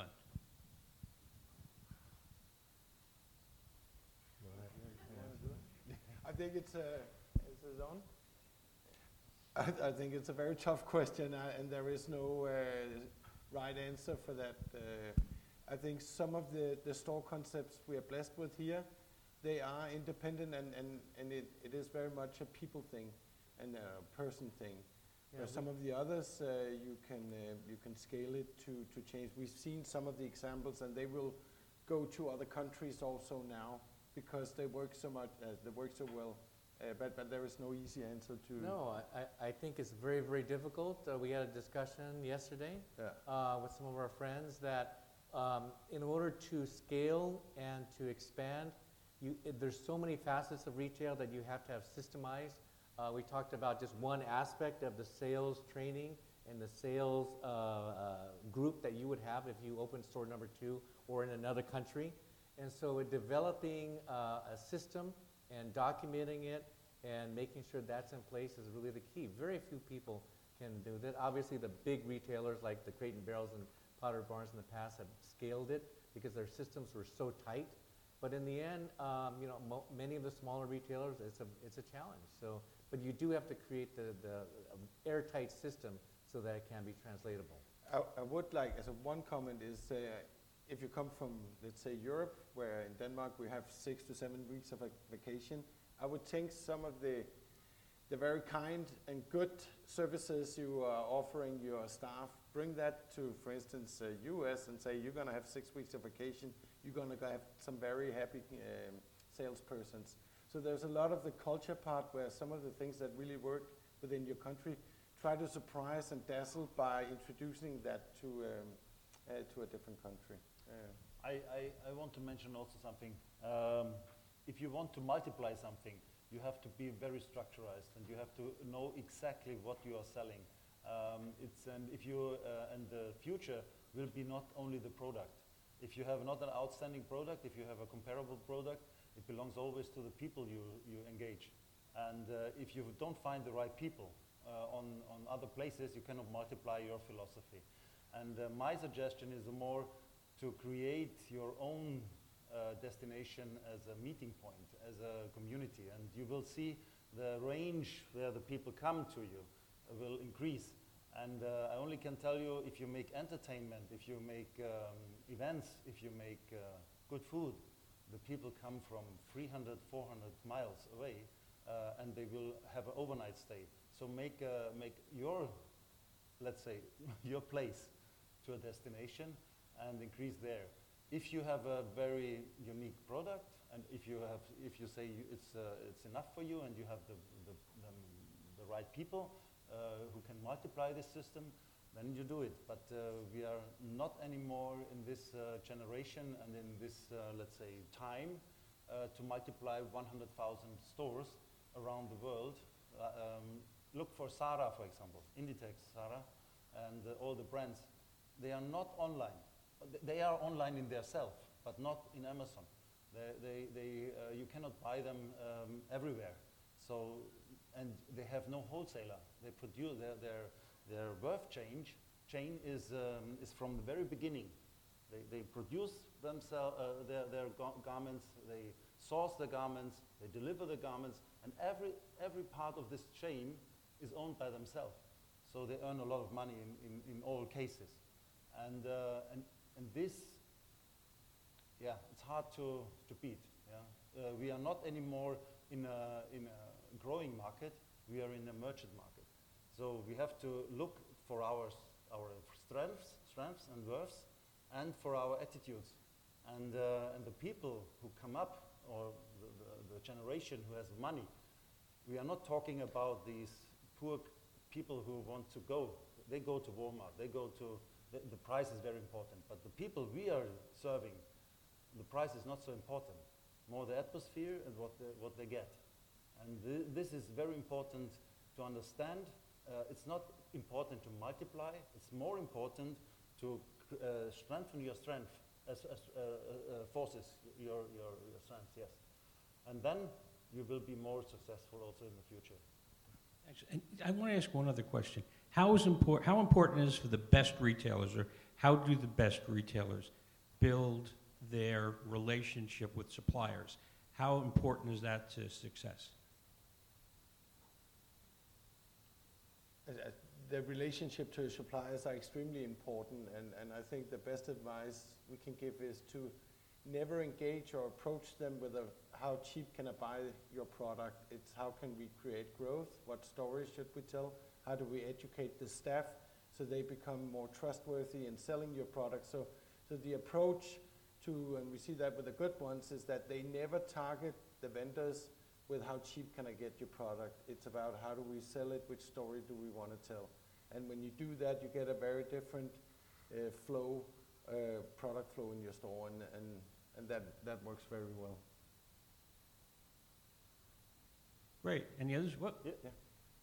I think it's a, is it on? I, I think it's a very tough question, uh, and there is no uh, right answer for that. Uh, I think some of the, the store concepts we are blessed with here, they are independent, and, and, and it, it is very much a people thing and a person thing. Yeah, Where some of the others, uh, you can uh, you can scale it to, to change. We've seen some of the examples, and they will go to other countries also now because they work so much, uh, they work so well. Uh, but but there is no easy answer to. No, I, I I think it's very, very difficult. Uh, we had a discussion yesterday Yeah. uh, with some of our friends that um, in order to scale and to expand, you, it, there's so many facets of retail that you have to have systemized. Uh, we talked about just one aspect of the sales training and the sales uh, uh, group that you would have if you opened store number two or in another country. And so in developing uh, a system and documenting it and making sure that's in place is really the key. Very few people can do that. Obviously, the big retailers like the Crate and Barrels and Pottery Barns in the past have scaled it because their systems were so tight. But in the end, um, you know, mo many of the smaller retailers, it's a, it's a challenge. So, but you do have to create the, the um, airtight system so that it can be translatable. I, I would like, as a one comment is, uh, if you come from, let's say, Europe, where in Denmark we have six to seven weeks of a vacation, I would think some of the the very kind and good services you are offering your staff, bring that to, for instance, uh, U S and say you're going to have six weeks of vacation, you're going to have some very happy um, salespersons. So there's a lot of the culture part where some of the things that really work within your country, try to surprise and dazzle by introducing that to, um, uh, to a different country. Uh, I, I, I want to mention also something. Um, if you want to multiply something, you have to be very structurized and you have to know exactly what you are selling. Um, it's, and if you, uh, and the future will be not only the product. If you have not an outstanding product, if you have a comparable product, it belongs always to the people you, you engage. And uh, if you don't find the right people uh, on, on other places, you cannot multiply your philosophy. And uh, my suggestion is more to create your own uh, destination as a meeting point, as a community. And you will see the range where the people come to you uh, will increase. And uh, I only can tell you, if you make entertainment, if you make um, events, if you make uh, good food, the people come from three hundred, four hundred miles away uh, and they will have an overnight stay. So make, uh, make your, let's say, your place to a destination and increase there. If you have a very unique product and if you, have, if you say you, it's, uh, it's enough for you and you have the, the, the, the right people uh, who can multiply this system, then you do it. But uh, we are not anymore in this uh, generation and in this, uh, let's say, time uh, to multiply one hundred thousand stores around the world. Uh, um, look for Zara, for example, Inditex, Zara, and uh, all the brands. They are not online. They are online in their self, but not in Amazon. They, they, they, uh, you cannot buy them um, everywhere. So, and they have no wholesaler. They produce their, their Their birth change, chain is, um, is from the very beginning. They, they produce themselves, uh, their, their gar garments, they source the garments, they deliver the garments, and every, every part of this chain is owned by themselves. So they earn a lot of money in, in, in all cases. And, uh, and, and this, yeah, it's hard to, to beat. Yeah? Uh, we are not anymore in a, in a growing market, we are in a merchant market. So we have to look for our, our strengths, strengths and worths, and for our attitudes. And, uh, and the people who come up, or the, the, the generation who has money, we are not talking about these poor people who want to go. They go to Walmart, they go to, the, the price is very important, but the people we are serving, the price is not so important. More the atmosphere and what, the, what they get. And th this is very important to understand. Uh, it's not important to multiply, it's more important to uh, strengthen your strength, as, as uh, uh, forces your, your, your strengths, yes. And then you will be more successful also in the future. And I want to ask one other question. How, is import how important is for the best retailers, or how do the best retailers build their relationship with suppliers? How important is that to success? Uh, the relationship to suppliers are extremely important, and, and I think the best advice we can give is to never engage or approach them with a, how cheap can I buy your product. It's how can we create growth, what stories should we tell, how do we educate the staff so they become more trustworthy in selling your product. So, so the approach to, and we see that with the good ones, is that they never target the vendors with how cheap can I get your product. It's about how do we sell it, which story do we want to tell. And when you do that, you get a very different uh, flow, uh, product flow in your store, and, and, and that, that works very well. Great. Any others? What? Yeah. yeah.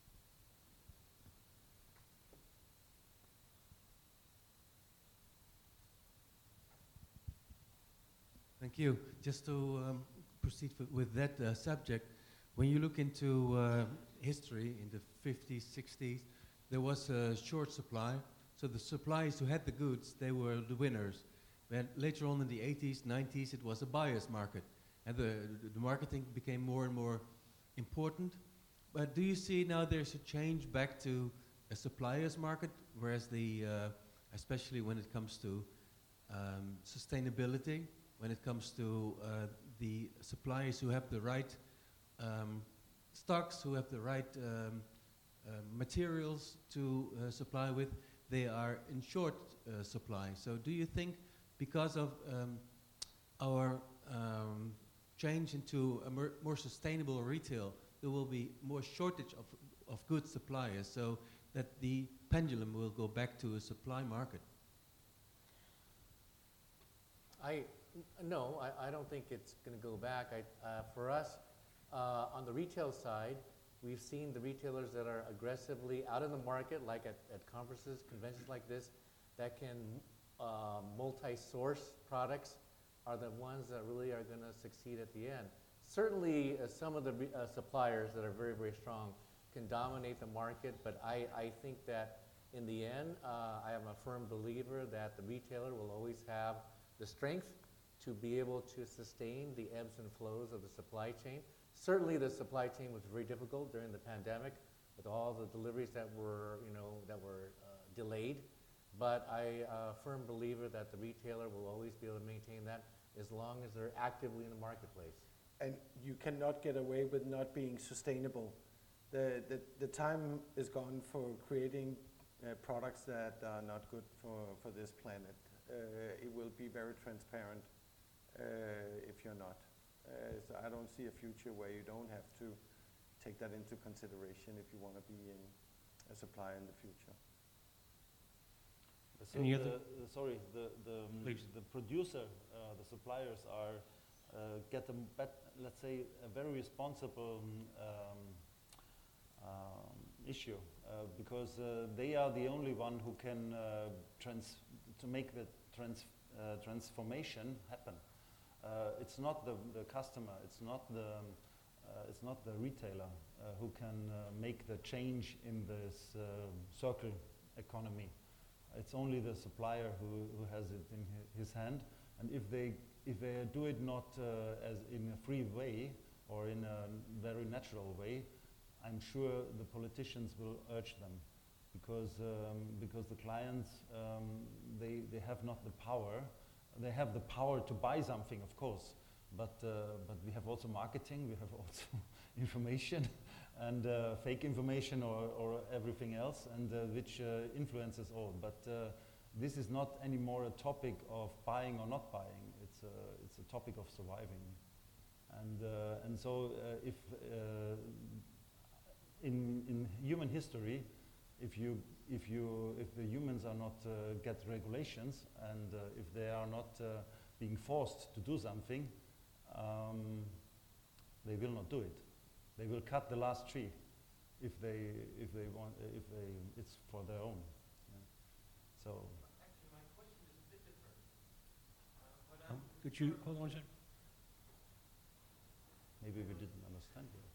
Thank you. Just to um, proceed with that uh, subject, when you look into uh, history in the fifties, sixties, there was a short supply. So the suppliers who had the goods, they were the winners. But later on in the eighties, nineties, it was a buyer's market. And the, the marketing became more and more important. But do you see now there's a change back to a supplier's market, whereas the, uh, especially when it comes to um, sustainability, when it comes to uh, the suppliers who have the right um, stocks, who have the right um, uh, materials to uh, supply with, they are in short uh, supply. So do you think because of um, our um, change into a more, more sustainable retail, there will be more shortage of, of good suppliers, so that the pendulum will go back to a supply market? I, n- no, I, I don't think it's going to go back. I, uh, for us, uh, on the retail side, we've seen the retailers that are aggressively out in the market, like at, at conferences, conventions like this, that can uh, multi-source products are the ones that really are going to succeed at the end. Certainly, uh, some of the re- uh, suppliers that are very, very strong can dominate the market, but I, I think that in the end, uh, I am a firm believer that the retailer will always have the strength to be able to sustain the ebbs and flows of the supply chain. Certainly, the supply chain was very difficult during the pandemic with all the deliveries that were, you know, that were uh, delayed. But I am a firm believer that the retailer will always be able to maintain that as long as they're actively in the marketplace. And you cannot get away with not being sustainable. The, the, the time is gone for creating uh, products that are not good for, for this planet. Uh, it will be very transparent uh, if you're not. Uh, so I don't see a future where you don't have to take that into consideration if you want to be in a supplier in the future. So Any the, other- the- sorry, the the, um, Please. the producer, uh, the suppliers are uh, get a bet, let's say a very responsible um, um, issue uh, because uh, they are the only one who can uh, trans to make the trans uh, transformation happen. Uh, it's not the the customer, it's not the um, uh, it's not the retailer uh, who can uh, make the change in this uh, circle economy. It's only the supplier who, who has it in hi- his hand, and if they if they do it not uh, as in a free way or in a very natural way, I'm sure the politicians will urge them, because um, because the clients um, they they have not the power. They have the power to buy something, of course, but uh, but we have also marketing. We have also information. And uh, fake information or, or everything else, and uh, which uh, influences all. But uh, this is not anymore a topic of buying or not buying. It's a, it's a topic of surviving. And, uh, and so uh, if uh, in, in human history, if, you, if, you, if the humans are not uh, get regulations, and uh, if they are not uh, being forced to do something, um, they will not do it. They will cut the last tree if they if they want uh, if they it's for their own. Yeah. So Actually, my question is a bit different. Uh, what Um, I'm Could you, hold on a second. maybe we didn't understand you.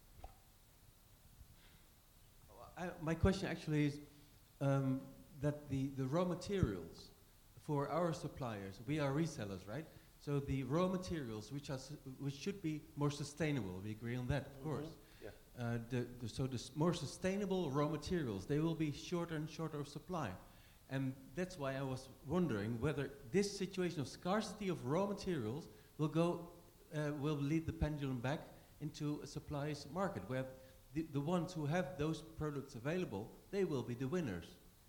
I, my question actually is um, that the, the raw materials for our suppliers, we are resellers, right? So the raw materials, which are su- which should be more sustainable, we agree on that, of course. Yeah. Uh, the, the, so the s- more sustainable raw materials, they will be shorter and shorter of supply. And that's why I was wondering whether this situation of scarcity of raw materials will go, uh, will lead the pendulum back into a supplies market, where the, the ones who have those products available, they will be the winners.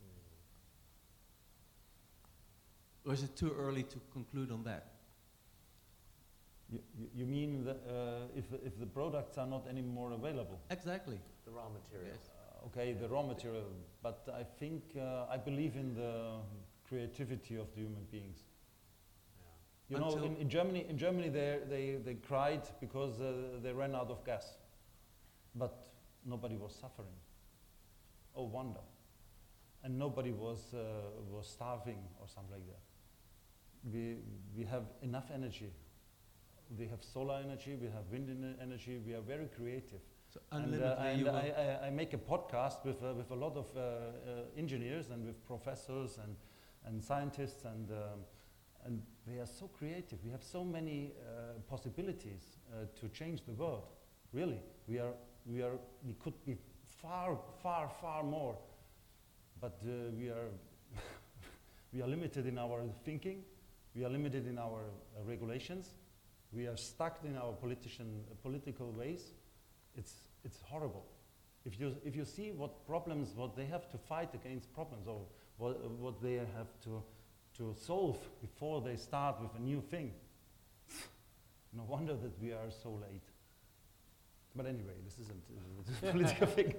Or is it too early to conclude on that? You, you, you mean that uh, if if the products are not anymore available? Exactly. The raw materials. Yes. Uh, okay, the raw material. But I think uh, I believe in the creativity of the human beings. Yeah. You know, Until- in, in Germany, in Germany, they they they cried because uh, they ran out of gas, but nobody was suffering. Oh wonder! And nobody was uh, was starving or something like that. We we have enough energy. We have solar energy. We have wind ener- energy. We are very creative. So And, uh, unlimitedly, and you will. I, I, I make a podcast with uh, with a lot of uh, uh, engineers and with professors and and scientists, and um, and they are so creative. We have so many uh, possibilities uh, to change the world. Really, we are we are we could be far far far more, but uh, we are we are limited in our thinking, We are limited in our uh, regulations. We are stuck in our politician, uh, political ways. It's, it's horrible. If you, if you see what problems, what they have to fight against problems, or what, uh, what they have to, to solve before they start with a new thing, no wonder that we are so late. But anyway, this isn't uh, a political thing.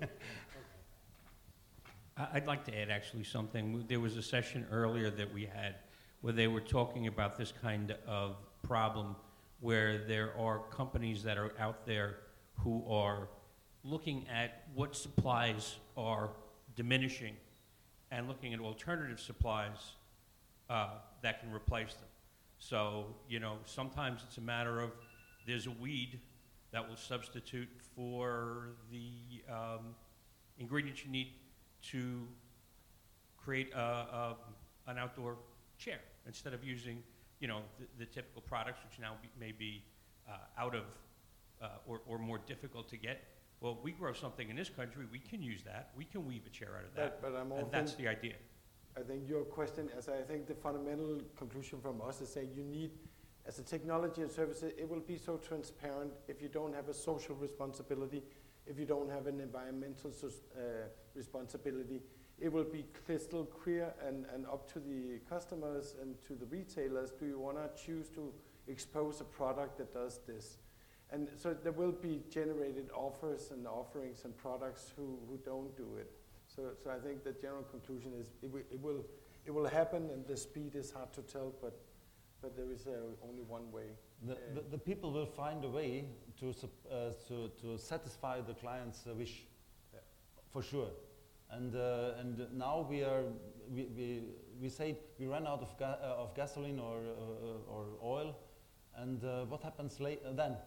I- I'd like to add actually something. There was a session earlier that we had where they were talking about this kind of problem where there are companies that are out there who are looking at what supplies are diminishing and looking at alternative supplies uh, that can replace them. So, you know, sometimes it's a matter of there's a weed that will substitute for the um, ingredients you need to create a, a, an outdoor chair instead of using, you know, the, the typical products which now be, may be uh, out of uh, or, or more difficult to get. Well, we grow something in this country, we can use that. We can weave a chair out of that. But, but I'm all And that's think- the idea. I think your question, as I think the fundamental conclusion from us is saying you need, as a technology and services, it will be so transparent if you don't have a social responsibility, if you don't have an environmental sus- uh, responsibility. It will be crystal clear and, and up to the customers and to the retailers. Do you want to choose to expose a product that does this? And so there will be generated offers and offerings and products who, who don't do it. So, so I think the general conclusion is it, wi- it will it will happen, and the speed is hard to tell, but but there is uh, only one way. The, Uh, the, the people will find a way to, sup- uh, to, to satisfy the client's uh, wish, Yeah. for sure. And, uh, and now we are, we, we, we say we run out of, ga- uh, of gasoline or, uh, or oil, and uh, what happens late, uh, then?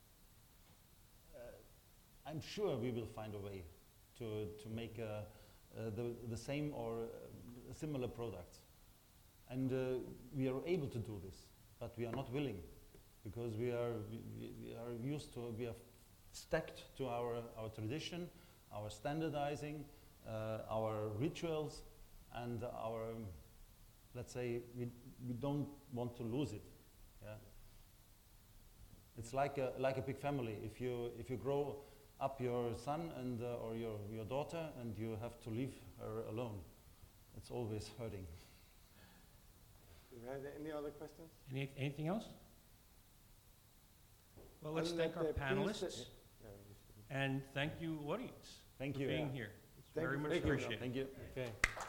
Uh, I'm sure we will find a way to, to make uh, uh, the, the same or uh, similar products. And uh, we are able to do this, but we are not willing, because we are, we, we- we are used to, we are stacked to our, our tradition, our standardizing, uh, our rituals, and our, let's say, we, we don't want to lose it. Yeah? It's like a, like a big family. If you, if you grow up your son and, uh, or your, your daughter and you have to leave her alone, it's always hurting. Do you have any other questions? Any, anything else? Well, let's I'll thank let our the panelists, priest- yeah, you should- and thank you, audience, Thank for you. being Yeah. here. It's Thank very you. much Thank you. appreciated. Thank you. Okay.